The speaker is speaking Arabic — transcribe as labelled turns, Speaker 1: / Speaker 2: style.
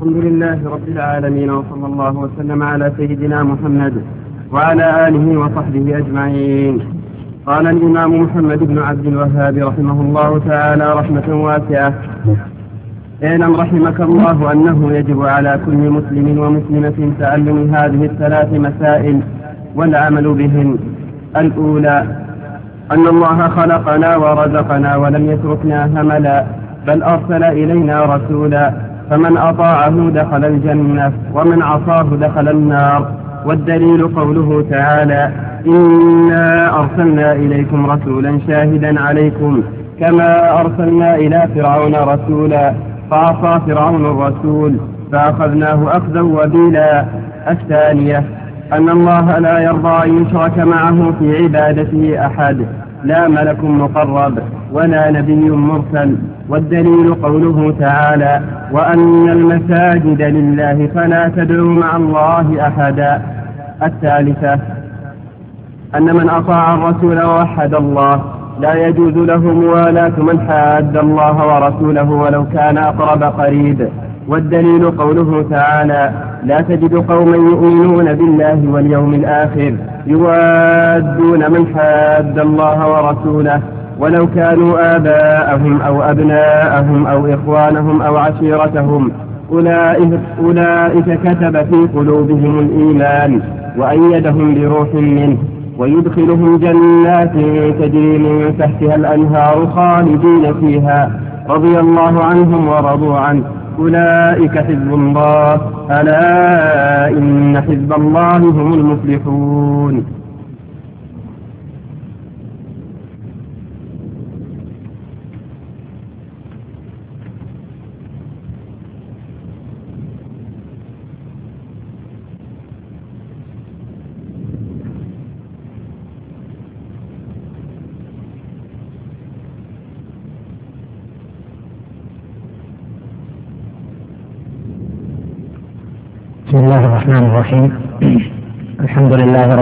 Speaker 1: الحمد لله رب العالمين، وصلى الله وسلم على سيدنا محمد وعلى آله وصحبه أجمعين. قال الإمام محمد بن عبد الوهاب رحمه الله تعالى رحمة واسعة: اعلم رحمك الله أنه يجب على كل مسلم ومسلمة تعلم هذه الثلاث مسائل والعمل بهن. الأولى: أن الله خلقنا ورزقنا ولم يتركنا هملا، بل أرسل إلينا رسولا، فمن أطاعه دخل الجنة ومن عصاه دخل النار. والدليل قوله تعالى: إنا أرسلنا إليكم رسولا شاهدا عليكم كما أرسلنا إلى فرعون رسولا فعصى فرعون الرسول فأخذناه أخذا وبيلا. الثانية: أن الله لا يرضى أن يشرك معه في عبادته أحد، لا ملك مقرب ولا نبي مرسل. والدليل قوله تعالى: وأن المساجد لله فلا تدعوا مع الله أحدا. الثالثة: أن من أطاع الرسول ووحد الله لا يجوز له موالاة من حاد الله ورسوله ولو كان أقرب قريب. والدليل قوله تعالى: لا تجد قوما يؤمنون بالله واليوم الآخر يوادون من حاد الله ورسوله ولو كانوا آباءهم أو أبناءهم أو إخوانهم أو عشيرتهم أولئك كتب في قلوبهم الإيمان وأيدهم بروح منه ويدخلهم جنات تجري من تحتها الأنهار خالدين فيها رضي الله عنهم ورضوا عنه أولئك حزب الله ألا إن حزب الله هم المفلحون.
Speaker 2: بسم الله الرحمن الرحيم. الحمد لله